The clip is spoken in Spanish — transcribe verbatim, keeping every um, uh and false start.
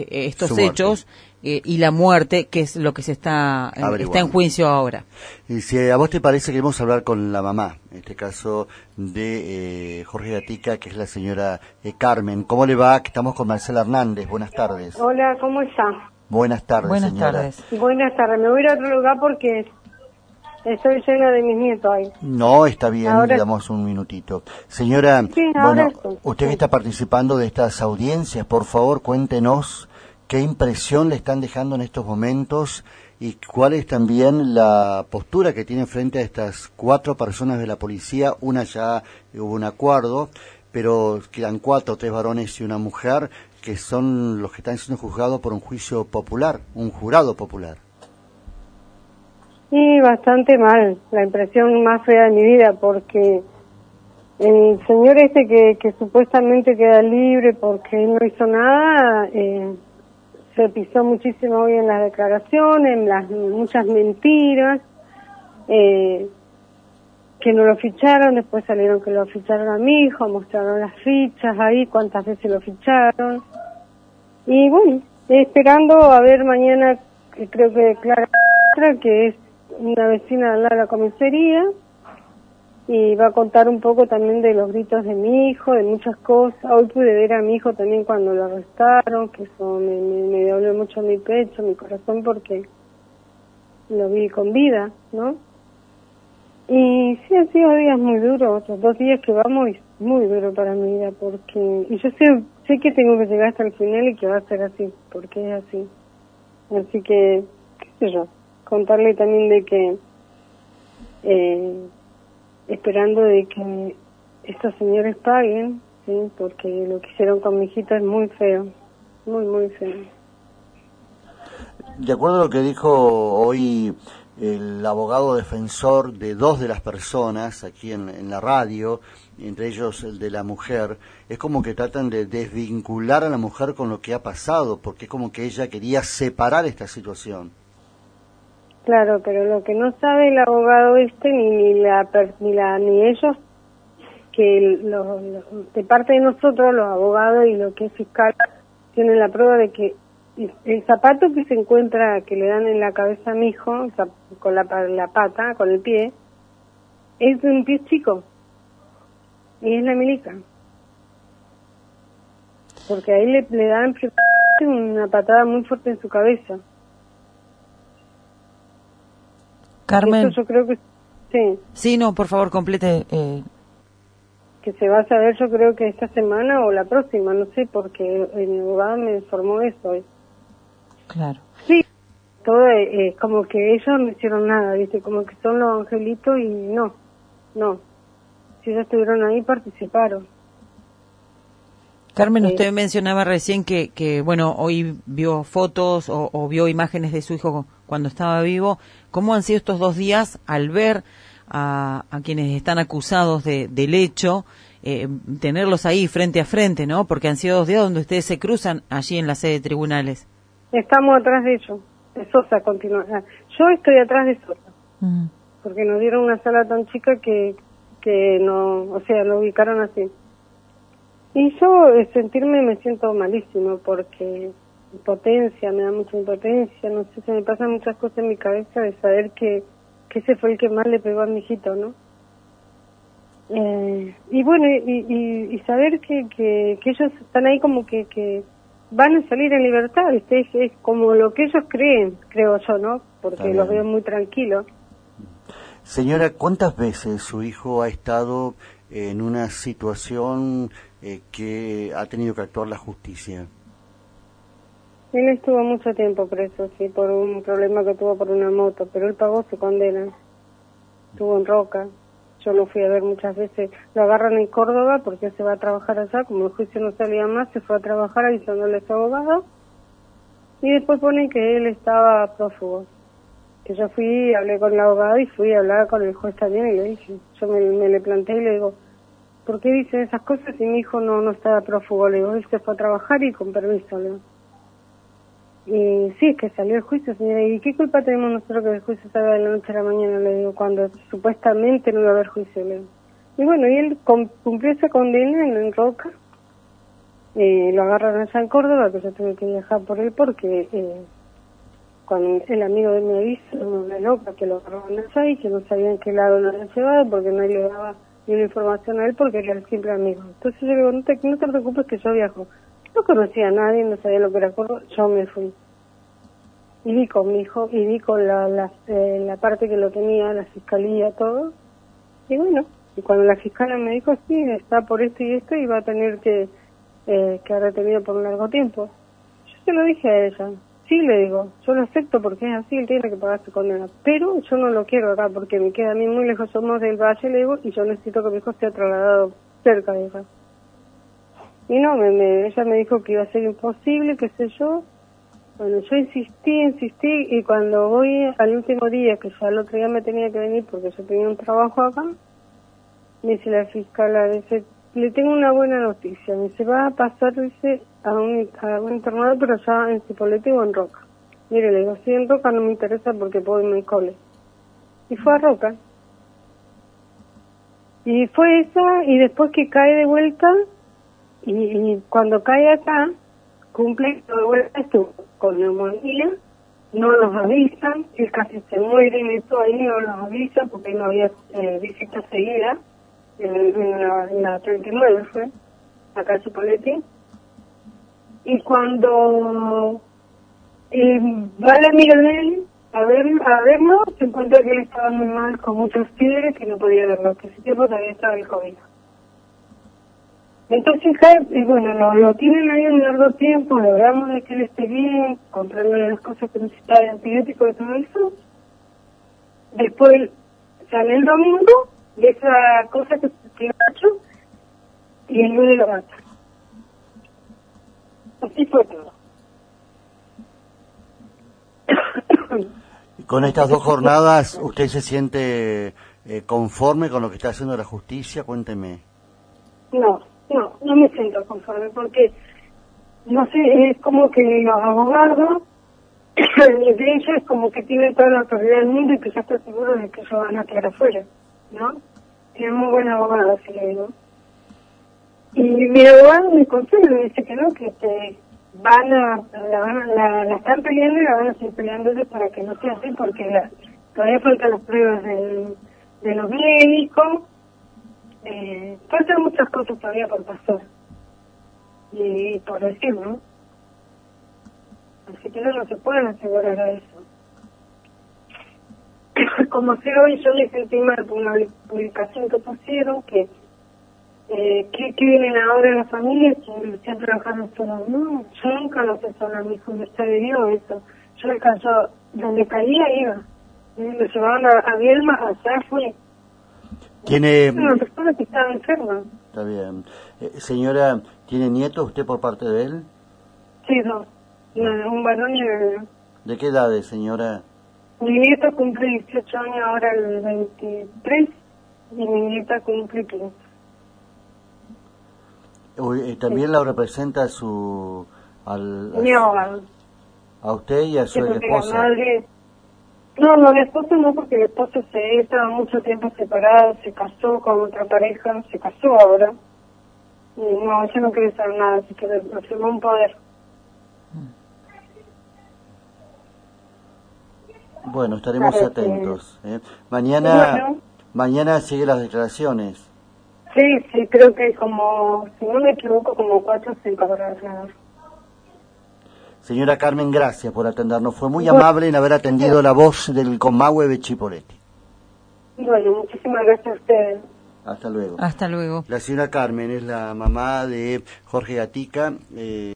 estos hechos eh, y la muerte, que es lo que se está, eh, está en juicio ahora. Y si a vos te parece, queremos hablar con la mamá, en este caso de eh, Jorge Gatica, que es la señora eh, Carmen. ¿Cómo le va? Estamos con Marcela Hernández. Buenas tardes. Hola, ¿cómo está? Buenas tardes, Buenas señora. tardes. Buenas tardes. Me voy a ir a otro lugar porque estoy llena de mis nietos ahí. No, está bien, ahora... le damos un minutito. Señora, sí, bueno, estoy. usted que sí. está participando de estas audiencias, por favor, cuéntenos qué impresión le están dejando en estos momentos y cuál es también la postura que tiene frente a estas cuatro personas de la policía. Una ya hubo un acuerdo, pero quedan cuatro, tres varones y una mujer, que son los que están siendo juzgados por un juicio popular, un jurado popular. Y bastante mal, la impresión más fea de mi vida, porque el señor este que, que supuestamente queda libre porque él no hizo nada, eh, se pisó muchísimo hoy en las declaraciones, en las muchas mentiras, eh, que no lo ficharon, después salieron que lo ficharon a mi hijo, mostraron las fichas ahí, cuántas veces lo ficharon. Y bueno, esperando a ver mañana, que creo que declara que es una vecina de la comisaría, y va a contar un poco también de los gritos de mi hijo, de muchas cosas. Hoy pude ver a mi hijo también cuando lo arrestaron, que eso me, me, me dolió mucho mi pecho, mi corazón, porque lo vi con vida, ¿no? Y sí, han sido días muy duros, los dos días que vamos, es muy duro para mi vida, porque, y yo sé, sé que tengo que llegar hasta el final y que va a ser así, porque es así. Así que, qué sé yo, contarle también de que, eh, esperando de que estos señores paguen, sí, porque lo que hicieron con mi hijita es muy feo, muy, muy feo. De acuerdo a lo que dijo hoy el abogado defensor de dos de las personas aquí en, en la radio, entre ellos el de la mujer, es como que tratan de desvincular a la mujer con lo que ha pasado, porque es como que ella quería separar esta situación. Claro, pero lo que no sabe el abogado este, ni, ni, la, ni, la, ni ellos, que lo, lo, de parte de nosotros, los abogados y lo que es fiscal, tienen la prueba de que el zapato que se encuentra, que le dan en la cabeza a mi hijo, con la, la pata, con el pie, es de un pie chico, y es la milica. Porque ahí le, le dan una patada muy fuerte en su cabeza. Carmen. Eso yo creo que sí. Sí, no, por favor, complete. Eh... Que se va a saber, yo creo que esta semana o la próxima, no sé, porque el abogado me informó eso hoy. Claro. Sí, todo es eh, como que ellos no hicieron nada, ¿viste? Como que son los angelitos y no, no. Si ellos estuvieron ahí, participaron. Carmen, usted eh, mencionaba recién que, que, bueno, hoy vio fotos o, o vio imágenes de su hijo cuando estaba vivo. ¿Cómo han sido estos dos días al ver a, a quienes están acusados de, del hecho, eh, tenerlos ahí frente a frente, ¿no? Porque han sido dos días donde ustedes se cruzan allí en la sede de tribunales. Estamos atrás de ellos, de Sosa continúa. Yo estoy atrás de Sosa, uh-huh. porque nos dieron una sala tan chica que, que no, o sea, lo ubicaron así. Y yo, eh, sentirme, me siento malísimo, porque impotencia, me da mucha impotencia, no sé, se me pasan muchas cosas en mi cabeza de saber que, que ese fue el que más le pegó a mi hijito, ¿no? Eh, y bueno, y, y, y saber que, que, que ellos están ahí como que, que van a salir en libertad, ¿viste? Es, es como lo que ellos creen, creo yo, ¿no? Porque los veo muy tranquilos. Señora, ¿cuántas veces su hijo ha estado en una situación eh, que ha tenido que actuar la justicia? Él estuvo mucho tiempo preso, sí, por un problema que tuvo por una moto, pero él pagó su condena. Estuvo en Roca. Yo lo fui a ver muchas veces. Lo agarran en Córdoba porque se va a trabajar allá. Como el juicio no salía más, se fue a trabajar avisándole a su abogado. Y después ponen que él estaba prófugo. Que yo fui, hablé con el abogado y fui a hablar con el juez también y le dije, yo me, me le planteé y le digo, ¿por qué dicen esas cosas si mi hijo no, no estaba prófugo? Le digo, él se fue a trabajar y con permiso, le digo. Y sí, es que salió el juicio, señora. ¿Y qué culpa tenemos nosotros que el juicio salga de la noche a la mañana? Le digo, cuando supuestamente no iba a haber juicio, le digo. Y bueno, y él cumplió esa condena en, en Roca. eh, lo agarraron allá en Córdoba, que yo tuve que viajar por él porque eh, cuando el amigo de mi aviso, una loca que lo agarraron allá y que no sabían qué lado lo habían llevado porque nadie le daba ni la información a él porque era siempre amigo. Entonces yo le digo, no te, no te preocupes que yo viajo. No conocía a nadie, no sabía lo que era Córdoba, yo me fui. Y vi con mi hijo, y vi con la, la, eh, la parte que lo tenía, la fiscalía, todo. Y bueno, y cuando la fiscala me dijo, sí, está por esto y esto y va a tener que eh, quedar retenido por un largo tiempo. Yo se lo dije a ella. Sí, le digo, yo lo acepto porque es así, él tiene que pagar su condena. Pero yo no lo quiero acá porque me queda a mí muy lejos, somos del Valle, le digo, y yo necesito que mi hijo sea trasladado cerca de acá. Y no, me, me, ella me dijo que iba a ser imposible, qué sé yo. Bueno, yo insistí, insistí, y cuando voy al último día, que ya el otro día me tenía que venir porque yo tenía un trabajo acá, me dice la fiscal, dice, le tengo una buena noticia, me dice, va a pasar, dice, a un, a un internado, pero ya en Cipolletti o en Roca. Mire, le digo, si en Roca no me interesa porque puedo irme al cole. Y fue a Roca. Y fue esa, y después que cae de vuelta, y, y cuando cae acá, cumple de vuelta estuvo con neumonía, no nos avisan, él casi se muere en eso ahí, no nos avisan porque no había eh, visita seguida, en, en, la, en la treinta y nueve fue, acá en Cipolletti, y cuando eh, va la amiga de él a, ver, a verlo, se encuentra que él estaba muy mal, con muchas fiebres, que no podía verlo, que ese tiempo todavía estaba el COVID. Entonces, y bueno, lo, lo tienen ahí un largo tiempo, logramos de que él esté bien, comprarle las cosas que necesitaba de antibióticos y todo eso. Después sale el domingo, y esa cosa que se tiene hecho, y el lunes lo mata. Así fue todo. Con estas dos jornadas, ¿usted se siente eh, conforme con lo que está haciendo la justicia? Cuénteme. No, no, no me siento conforme porque, no sé, es como que los abogados de ellos es como que tienen toda la autoridad del mundo y que ya está seguro de que ellos van a quedar afuera, ¿no? Tienen muy buenos abogados, si le digo. Y mi abogado me consuela, me dice que no, que te van a, la, van a la, la están peleando y la van a seguir peleando para que no sea así porque la, todavía faltan las pruebas del, de los médicos. Eh, faltan muchas cosas todavía por pasar y, y por decir, ¿no? Así que no, no se pueden asegurar a eso. Como si hoy yo me sentí mal por una publicación que pusieron que eh, ¿qué, ¿qué vienen ahora las familias que están trabajando solos? No, yo nunca lo sé sola, mi hijo me está viviendo eso. Yo alcanzó, donde caía iba, me llevaban a, a Bielma, allá fui. ¿Tiene... una persona que estaba enferma. Está bien. Eh, señora, ¿tiene nietos usted por parte de él? Sí, dos. No, un varón y una nena. ¿De qué edades, señora? Mi nieto cumple dieciocho años ahora el veintitrés y mi nieta cumple quince. Uy, eh, ¿También sí. la representa a su... Al, a mi abogado? A usted y a su esposa. Madre... No, no, la esposa no, porque la esposa se estaba mucho tiempo separada, se casó con otra pareja, se casó ahora. Y no, ella no quiere saber nada, así que le firmó un poder. Bueno, estaremos claro, atentos. ¿eh? Mañana bueno, mañana siguen las declaraciones. Sí, sí, creo que como, si no me equivoco, como cuatro o cinco horas. Señora Carmen, gracias por atendernos. Fue muy bueno, amable en haber atendido la voz del Comahue de Cipolletti. Bueno, muchísimas gracias a ustedes. Hasta luego. Hasta luego. La señora Carmen es la mamá de Jorge Gatica. Eh...